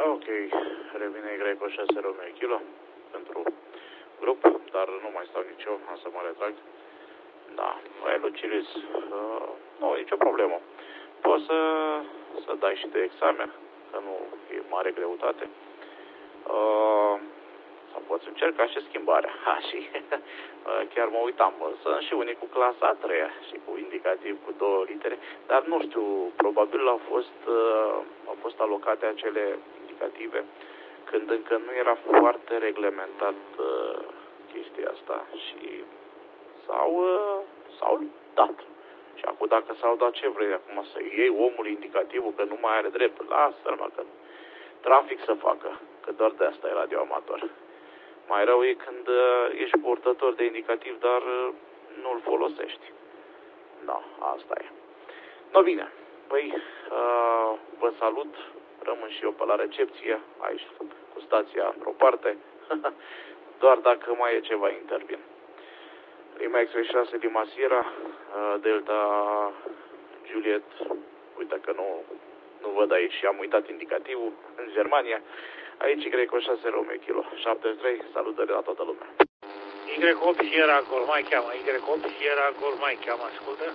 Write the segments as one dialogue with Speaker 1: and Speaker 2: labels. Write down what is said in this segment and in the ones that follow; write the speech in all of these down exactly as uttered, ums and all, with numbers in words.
Speaker 1: Ok, revine Greco șase Romeo Kilo pentru grup, dar nu mai stau nici eu, am să mă retrag. Da, e Lucilius, uh, nu, nicio problemă. Poți să, să dai și de examen, că nu e mare greutate. Uh, sau poți încerca și schimbarea. Ha, și chiar mă uitam, sunt și unii cu clasa a treia și cu indicativ cu două litere, dar nu știu, probabil au fost, uh, au fost alocate acele indicative când încă nu era foarte reglementat uh, chestia asta și s-au, uh, s-au dat. Și acum dacă s-au dat, ce vrei acum, să iei omul indicativul că nu mai are drept, lasă-l mă, că trafic să facă, că doar de asta e radioamator. Mai rău e când uh, ești purtător de indicativ, dar uh, nu-l folosești. Da, asta e. No, bine. Păi, uh, vă salut. Rămân și eu pe la recepție, aici cu stația într-o parte. Doar dacă mai e ceva, intervin. Lima X șase Lima Sierra, uh, Delta Juliet. Uite că nu, nu văd aici și am uitat indicativul în Germania. Aici Greco șase Romeo Kilo șaptezeci și trei, salutări la toată lumea.
Speaker 2: Y opt Sierra Golf mai cheamă, Y opt Sierra Golf mai cheamă, ascultă?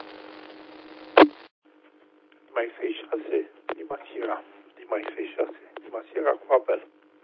Speaker 3: Lima X șase, Lima Sierra, Lima X șase, Lima Sierra cu apel.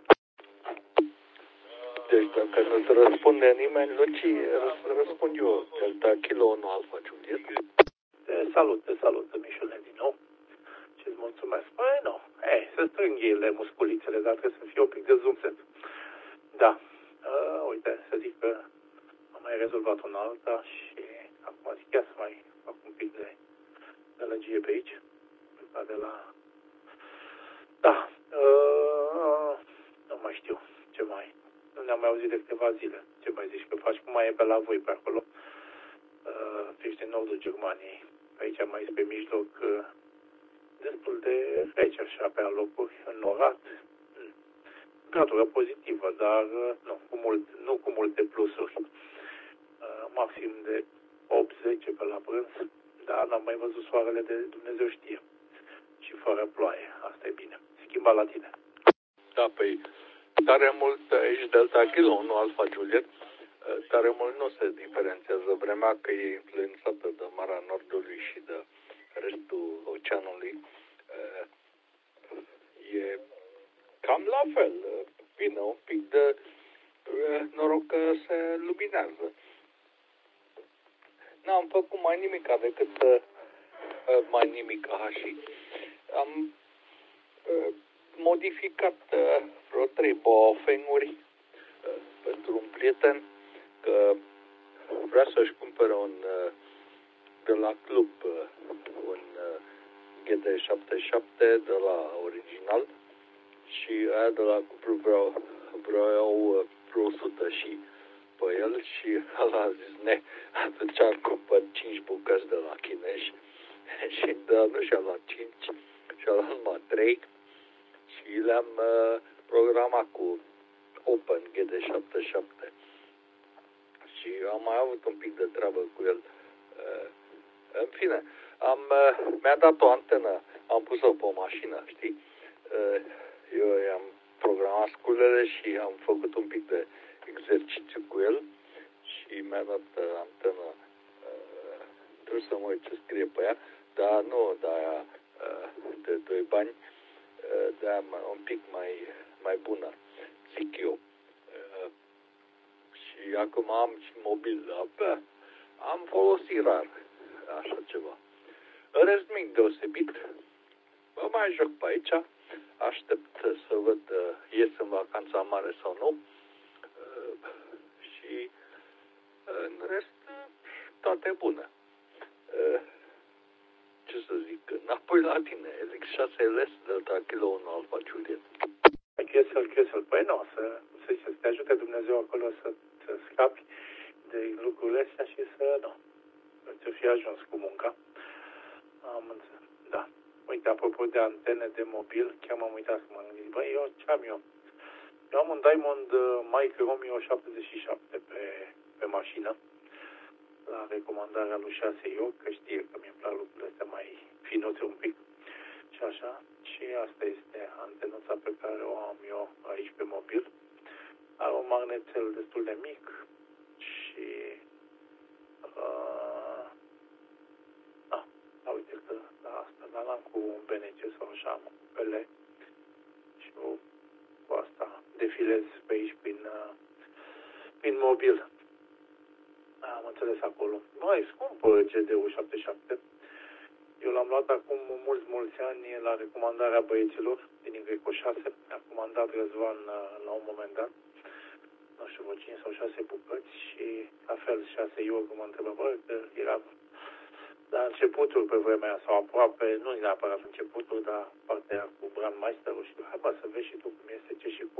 Speaker 3: Deci dacă nu-ți răspunde nimeni, Luci, răspund eu, Delta Kilo unu Alfa Juliet. Te salut, te salut, Mișule, din nou. Și-ți mulțumesc. Păi nu, ei, se strâng ele, musculițele, dar trebuie să fie un pic de zoom set. Da, uh, uite, să zic că am mai rezolvat un alta și acum zic chiar să mai fac un pic de gălăgie pe aici. De la... Da, uh, nu mai știu ce mai... Nu ne-am mai auzit de câteva zile. Ce mai zici că faci? Cum mai e pe la voi pe acolo? Uh, ești în nordul Germaniei. Aici mai este pe mijloc uh, destul de rece așa pe alocuri, înnorat. Mm. Temperatură pozitivă, dar uh, nu, cu mult, nu cu multe plusuri. Uh, maxim de opt zece pe la prânz, dar n-am mai văzut soarele de Dumnezeu știe. Și fără ploaie. Asta e bine. Schimba la tine. Da, păi tare mult aici Delta Kilo unu Alfa Juliet, tare mult nu se diferențiază vremea că e influențată de Marea Nordului și de restul oceanului. E cam la fel. Bine, un pic de noroc că se luminează. N-am făcut mai nimic decât mai nimic aha și am modificat vreo trei baofenguri pentru un prieten că vrea să-și cumpere un de la club un G D șaptezeci și șapte de la original și aia de la cupru vreau, vreau vreo o sută și pe el și ăla a zis ne, atunci am cumpărat cinci bucăți de la chinești și da, nu și-a luat cinci și-a luat numai trei și le-am uh, programat cu Open G D șaptezeci și șapte și am mai avut un pic de treabă cu el. Uh, în fine, am, uh, mi-a dat o antenă, am pus-o pe o mașină, știi? Uh, eu i-am programat sculele și am făcut un pic de exercițiu cu el și mi-a dat uh, antenă, uh, trebuie să mă uit ce scrie pe ea, dar nu de aia uh, de doi bani, uh, de aia un pic mai, mai bună, zic eu. Uh, și acum am și mobil, abia, am folosit rar așa ceva. În rest, mic deosebit, mă mai joc pe aici, aștept să văd uh, ies în vacanța mare sau nu. Uh, și uh, în rest, uh, toate bune. Uh, ce să zic, înapoi la tine, X șase L S Delta Kilo unu Alfa Juliet. Chiesel, chiesel, păi nu, să, să, să te ajute Dumnezeu acolo să, să scapi de lucrurile astea și să, nu, să fie ajuns cu munca. Am înțeles, da. Uite, apropo de antene de mobil, chiar m-am uitat să mă gândesc, băi, eu ce am eu? Eu am un Diamond Micro Romeo șaptezeci și șapte pe, pe mașină, la recomandarea lui șase eu, că știe că mi-e plac lucrurile astea mai finuțe un pic și așa. Și asta este antenuța pe
Speaker 2: cabinețel destul de mic și uh, da, da, uite că la asta, dar n-am cu un B N C sau așa, am cu P L și eu cu asta defilez pe aici prin, uh, prin mobil. Am înțeles acolo. Mai scump G D U șaptezeci și șapte. Eu l-am luat acum mulți, mulți ani la recomandarea băieților din Igreco șase. A comandat Răzvan la un moment dat. Nu știu, vreo cinci sau șase bucăți și la fel șase eu mă întrebă, bă, că era la începutul pe vremea aia, sau aproape, nu neapărat începutul, dar partea cu Brandmeisterul și hai bă, să vezi și tu cum este, ce și cum.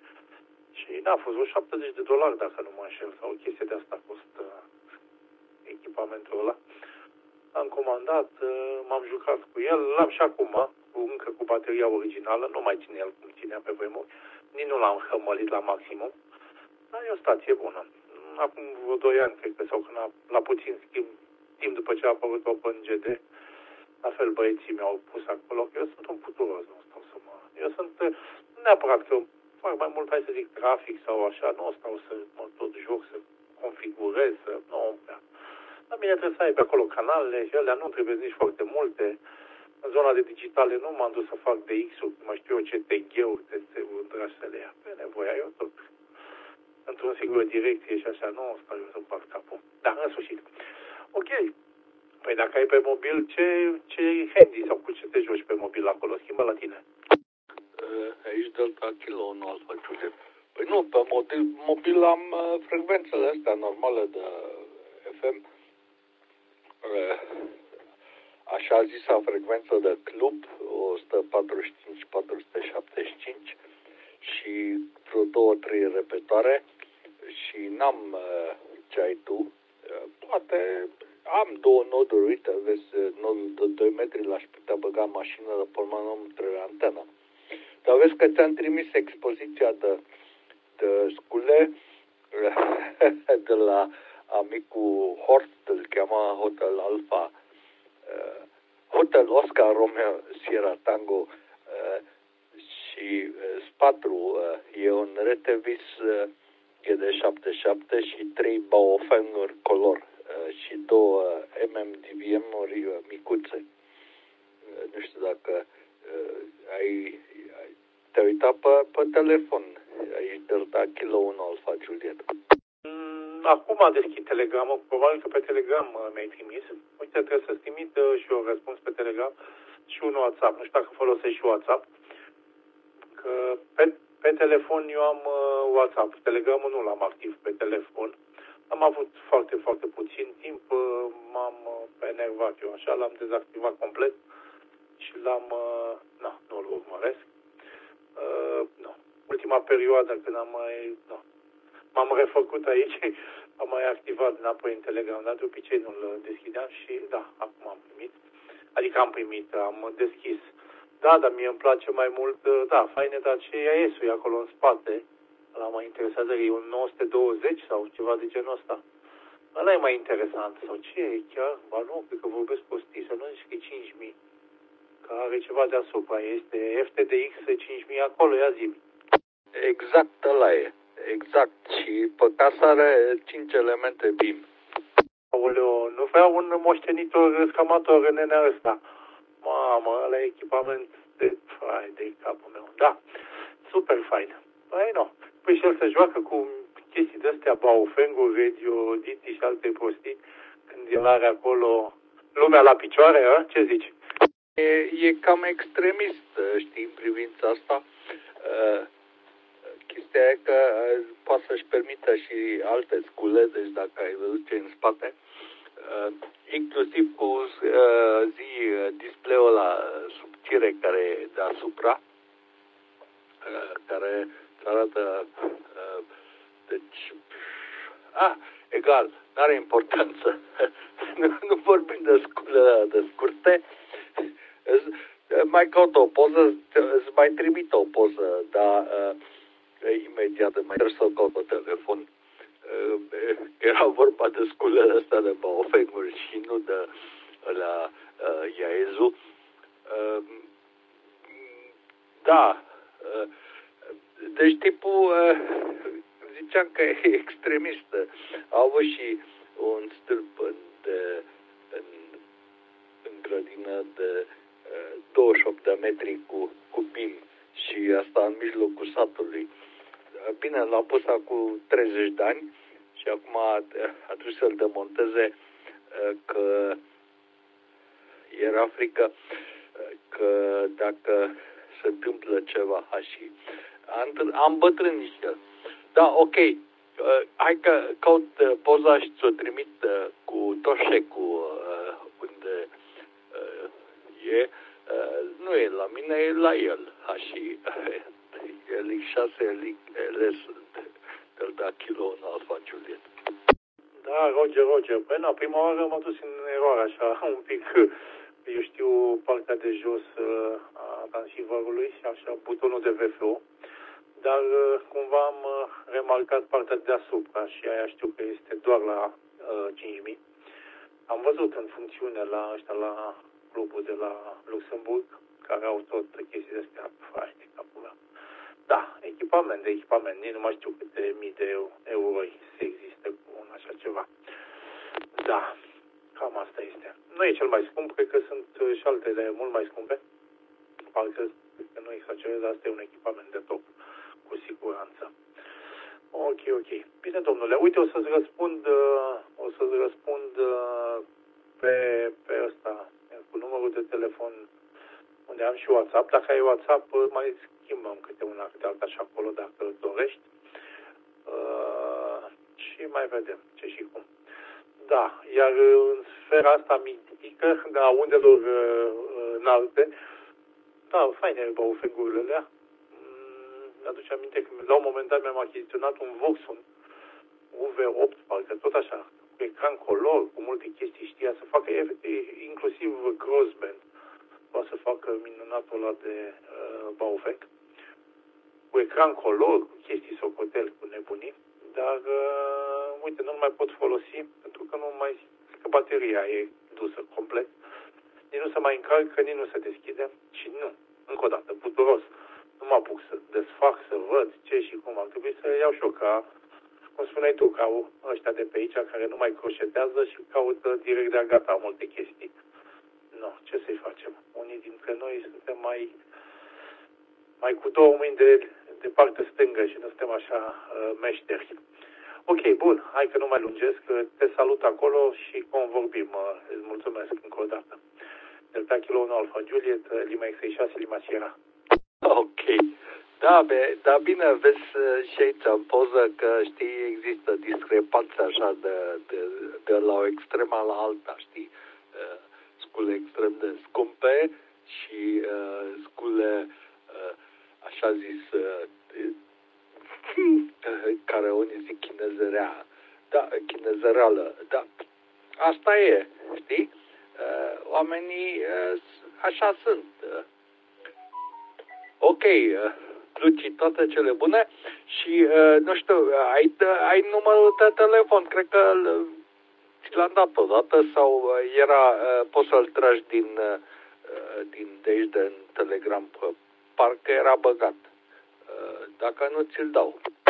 Speaker 2: Și n-a fost vreo șaptezeci de dolari, dacă nu mă înșel, sau o chestie de asta costă echipamentul ăla. Am comandat, m-am jucat cu el, l-am și acum, cu, încă cu bateria originală, nu mai ține el cum ținea pe vremuri, nici nu l-am hămălit la maximum, dar e o stație bună. Acum vreo doi ani, cred că, sau când a, la puțin schimb, timp după ce a apărut OpenGD, la fel băieții mi-au pus acolo, că eu sunt un puturos, nu stau să mă... Eu sunt, neapărat că fac mai mult, hai să zic, trafic sau așa, nu stau să mă tot joc, să configurez, să... Nu, prea. La mine trebuie să ai pe acolo canalele și alea nu trebuie nici foarte multe. În zona de digitale nu m-am dus să fac D X-ul, mai știu eu ce T G-uri, T C-uri, dragi să le ia. Pe nevoia eu tot. Într-o singură direcție și așa, nu stau eu să fac capul. Dar în sfârșit. Ok. Păi dacă ai pe mobil, ce, ce handy sau cu ce te joci pe mobil acolo? Schimbă la tine.
Speaker 3: Aici Delta Kilo, nu Alfa Juliet. Păi nu, pe mobil, mobil am uh, frecvențele astea normale de F M. Uh, așa zisa frecvență de club, o sută patruzeci și cinci patru sute șaptezeci și cinci și vreo două, trei repetoare și n-am uh, ce ai tu. Uh, poate am două noduri, uite, vezi, nodul de doi metri l-aș putea băga în mașină, dar pe urmă nu îmi trebuie antenă. Dar vezi că ți-am trimis expoziția de, de scule de la amicul Horst, îl cheamă Hotel Alpha, uh, Hotel Oscar Romeo Sierra Tango uh, și uh, spatru uh, e un Retevis uh, G D șaptezeci și șapte și trei Baofeng-uri color uh, și două M M D V M-uri uh, micuțe. Uh, nu știu dacă uh, ai, ai te-ai uitat pe, pe telefon. Aici Delta Kilo unu Alfa Juliet.
Speaker 2: Acum deschid Telegramul, probabil că pe Telegram mi-ai trimis. Uite, trebuie să-ți trimit și eu răspuns pe Telegram și un WhatsApp. Nu știu dacă folosești și WhatsApp. Că pe, pe telefon eu am WhatsApp. Telegramul nu l-am activ pe telefon. Am avut foarte, foarte puțin timp. M-am enervat eu așa, l-am dezactivat complet și l-am... Na, nu-l urmăresc. Uh, nu. Ultima perioadă când am mai... Nu. M-am refăcut aici, am mai activat înapoi în Telegram, dar de obicei nu-l deschideam și da, acum am primit. Adică am primit, am deschis. Da, dar mie îmi place mai mult, da, faine, dar ce e A E S-ul acolo în spate? Ăla mă interesează, e un nouă sute douăzeci sau ceva de genul ăsta. Ăla e mai interesant. Sau ce e chiar? Ba nu, cred că vorbesc prostii, să nu zici că e cinci mii. Că are ceva deasupra, este F T D X cinci mii acolo, ia zi-mi.
Speaker 3: Exact ăla e. Exact. Și pe casă are cinci elemente B I M.
Speaker 2: Aoleo, nu vrea un moștenitor scamator în nenea ăsta. Mamă, ăla e echipament de... Hai, de capul meu. Da, super fain. Păi nu. Păi și el se joacă cu chestii de-astea, Baofeng-uri, Radio, Diti și alte prostii, când el are acolo lumea la picioare, a? Ce zici?
Speaker 3: E, e cam extremist, știi, în privința asta. Uh, chestia e că uh, poate să-și permită și alte scule, deci dacă ai văzut ce în spate, uh, inclusiv cu uh, zi display-ul ăla subțire care e deasupra, uh, care îți arată, uh, deci, ah, egal, n-are importanță. nu, nu vorbim de scule de scurte, mai caut o poză, îți mai trimit o poză, dar uh, imediat mai trebuie să caut pe telefon. Uh, era vorba de sculele astea de Baofeng-uri și nu de la uh, Iaezu. Uh, da, uh, deci tipul uh, ziceam că e extremist. Au avut și un stâlp în, de, în, în grădină de uh, douăzeci și opt de metri cu, cu pin și asta în mijlocul satului. Bine, l-a pus acum treizeci de ani și acum a, a trebuit să-l demonteze că era frică că dacă se întâmplă ceva și am, am bătrânit și el. Da, ok, hai că caut poza și ți-o trimit cu toșecul unde e. Nu e la mine, e la el. Și el e șase, el e Delta Kilo în Alfa Juliet.
Speaker 2: Da, Roger, Roger. Păi, na, prima oară m-am dus în eroare, așa, un pic, eu știu, partea de jos a transceiverului și așa, butonul de V F O, dar cumva am remarcat partea deasupra și aia știu că este doar la uh, cinci mii. Am văzut în funcțiune la ăștia, la clubul de la Luxemburg, care au tot chestii astea, faci de capul meu. Da, echipament de echipament, nici nu mai știu câte mii de euro se există cu un așa ceva. Da, cam asta este. Nu e cel mai scump, cred că sunt și altele mult mai scumpe. Parcă că nu exagerez, asta e un echipament de top, cu siguranță. Ok, ok. Bine, domnule, uite, o să-ți răspund, o să-ți răspund pe, pe ăsta, cu numărul de telefon unde am și WhatsApp. Dacă ai WhatsApp, mai schimbăm câte una, câte alta și acolo, dacă dorești. Uh, și mai vedem ce și cum. Da, iar în sfera asta mitică, da, undelor uh, înalte, da, faine baufengurile alea. Mm, aduce aminte că la un moment dat mi-am achiziționat un Voxon U V opt, parcă tot așa, cu ecran color, cu multe chestii, știa să facă inclusiv crossband. Poate să facă minunatul ăla de uh, Baufeng, cu ecran color, cu chestii socotel, cu nebunii, dar, uh, uite, nu-l mai pot folosi, pentru că nu mai, că bateria e dusă complet, nici nu se mai încarcă, nici nu se deschide și nu, încă o dată, puturos, nu mă apuc să desfac, să văd ce și cum, ar trebui să iau și eu ca, cum spuneai tu, ca ăștia de pe aici, care nu mai croșetează și caută direct de-a gata multe chestii. Nu, ce să-i facem? Unii dintre noi suntem mai, mai cu două mâini de, de parte stângă și nu suntem așa uh, meșteri. Ok, bun, hai că nu mai lungesc, te salut acolo și convorbim. Uh, îți mulțumesc încă o dată. Delta Kilo unu Alfa Juliet, Lima X șase, Lima Sierra.
Speaker 3: Ok. Da, be, da, bine, vezi și aici în poză că, știi, există discrepanțe așa de, de, de la o extremă la alta, știi? Uh, scule extrem de scumpe și uh, scule, uh, așa zis, uh, care unii zic chinezărea, da, chinezăreală, da, asta e, știi? Uh, oamenii uh, așa sunt. Uh. Ok, uh, Luci, toate cele bune și, uh, nu știu, ai, ai numărul de telefon, cred că ți l-am dat odată sau uh, era, uh, poți să-l tragi din, uh, din de aici, din Telegram, parcă era băgat. Uh, dacă nu, ți-l dau.